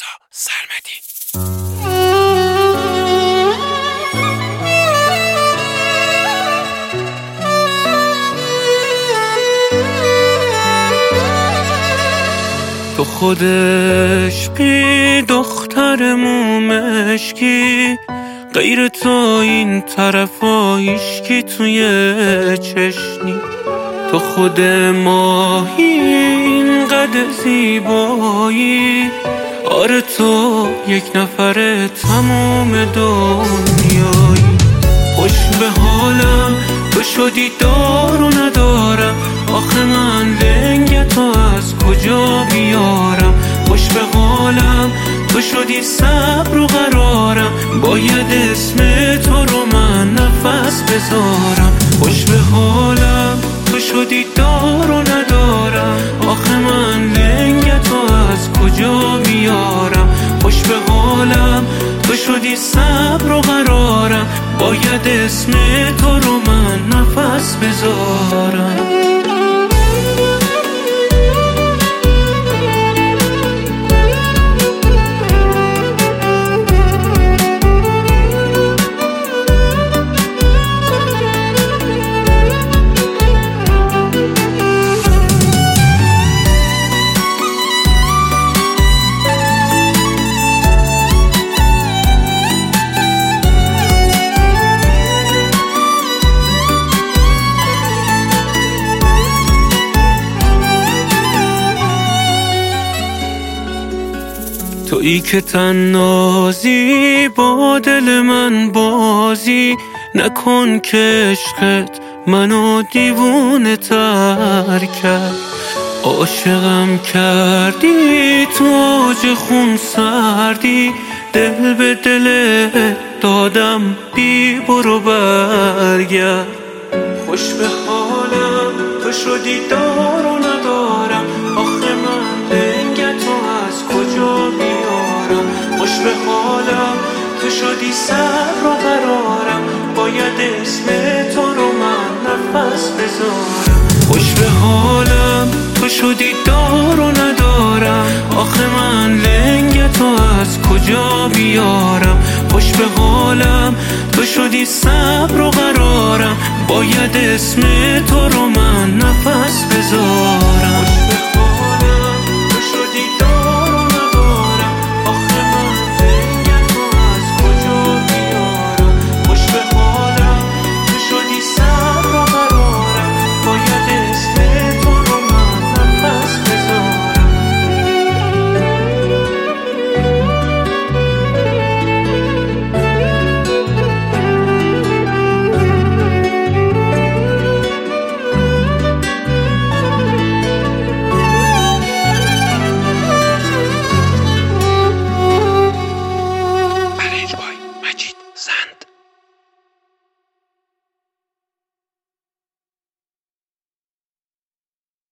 رضا سرمدی. تو خود عشقی دختر مومشکی، غیر تو این طرفا هیچکی توی چشنی. تو خود ماهی اینقدر زیبایی، آره تو یک نفر تموم دنیایی. خوش به حالم تو شدی دار و ندارم، آخه من لنگ تو از کجا بیارم. خوش به حالم تو شدی صبر و قرارم، باید اسم تو رو من نفس بذارم. خوش به حالم تو شدی دار و ندارم، آخه من لنگ تو از کجا بیارم. خوش به حالم تو شدی صبر و قرارم، باید اسم تو رو من نفس بذارم. تویی که تنازی با دل من بازی، نکن که عشقت منو دیوونه تر کرد. عاشقم کردی تو اوج خون سردی، دل به دل دادم بی برو برگرد. خوش به حالم تو شدی دار و ندارم، آخه من لنگ تو از کجا بیارم. خوش به حالم تو شدی صبر و قرارم، باید اسم تو رو من نفس بذارم. خوش به حالم تو شدی دار و ندارم، آخه من لنگ تو از کجا بیارم. خوش به حالم تو شدی صبر و قرارم، باید اسم تو رو من نفس بذارم.